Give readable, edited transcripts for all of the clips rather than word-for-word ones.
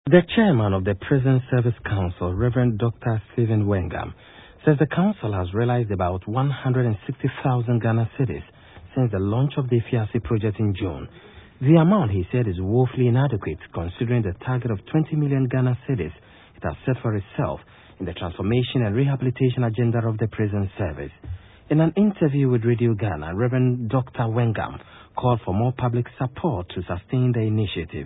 The chairman of the Prison Service Council, Reverend Dr. Stephen Wengam, says the council has realized about 160,000 Ghana cedis since the launch of the Fiase project in June. The amount, he said, is woefully inadequate considering the target of 20 million Ghana cedis it has set for itself in the transformation and rehabilitation agenda of the prison service. In an interview with Radio Ghana, Reverend Dr. Wengam called for more public support to sustain the initiative.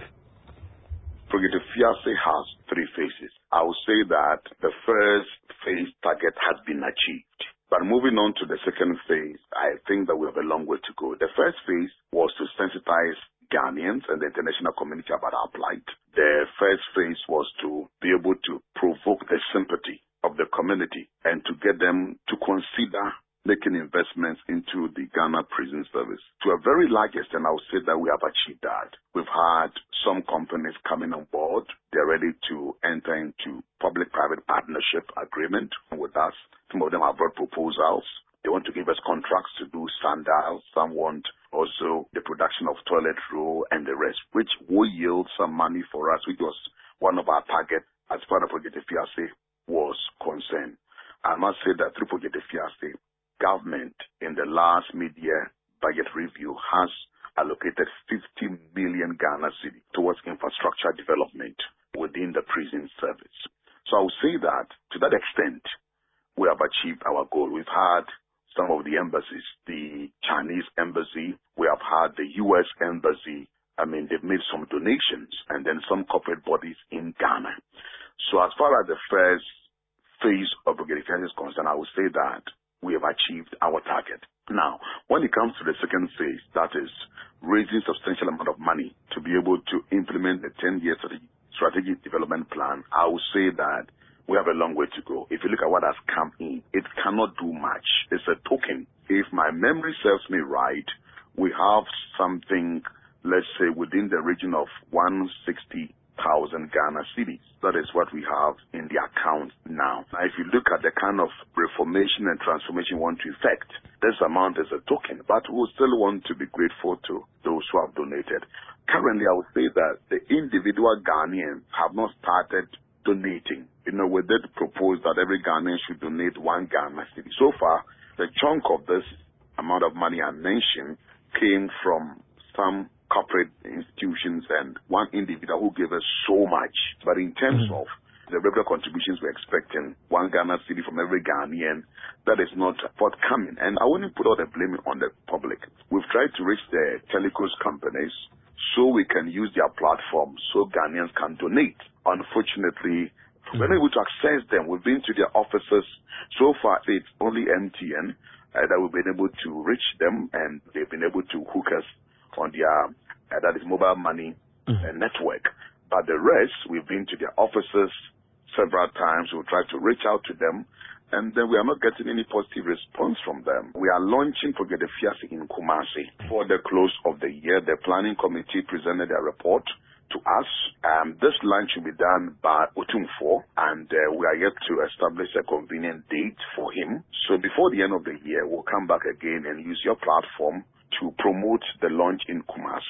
Project Fiase has three phases. I will say that the first phase target has been achieved. But moving on to the second phase, I think that we have a long way to go. The first phase was to sensitize Ghanaians and the international community about our plight. The first phase was to be able to provoke the sympathy of the community and to get them to consider making investments into the Ghana prison service. To a very large extent, I would say that we have achieved that. We've had some companies coming on board. They're ready to enter into public-private partnership agreement with us. Some of them have brought proposals. They want to give us contracts to do sundials. Some want also the production of toilet roll and the rest, which will yield some money for us, which was one of our targets as far as Project Fiase was concerned. I must say that through Project Fiase, government in the last mid-year budget review has allocated 50 million Ghana cedi towards infrastructure development within the prison service. So I would say that to that extent, we have achieved our goal. We've had some of the embassies, the Chinese embassy, we have had the U.S. embassy. They've made some donations, and then some corporate bodies in Ghana. So as far as the first phase of Project Fiase is concerned, I would say that we have achieved our target. Now, when it comes to the second phase, that is raising substantial amount of money to be able to implement the 10-year strategic development plan, I will say that we have a long way to go. If you look at what has come in, it cannot do much. It's a token. If my memory serves me right, we have something, let's say, within the region of 160,000 Ghana cedis. That is what we have in the account now. Now, if you look at the kind of reformation and transformation we want to effect, this amount is a token, but we still want to be grateful to those who have donated. Currently, I would say that the individual Ghanaians have not started donating. We did propose that every Ghanaian should donate 1 Ghana cedi. So far, the chunk of this amount of money I mentioned came from some corporate institutions and one individual who gave us so much. But in terms of the regular contributions we're expecting, 1 Ghana cedi from every Ghanaian, that is not forthcoming. And I wouldn't put all the blame on the public. We've tried to reach the telecom companies so we can use their platform so Ghanaians can donate. Unfortunately, we're not able to access them. We've been to their offices. So far, it's only MTN that we've been able to reach them, and they've been able to hook us on their, that is mobile money network. But the rest, we've been to their offices several times. We've tried to reach out to them, and then we are not getting any positive response from them. We are launching Project Fiase in Kumasi. For the close of the year, the planning committee presented a report to us. This launch will be done by Otumfo, and we are yet to establish a convenient date for him. So before the end of the year, we'll come back again and use your platform to promote the launch in Kumasi.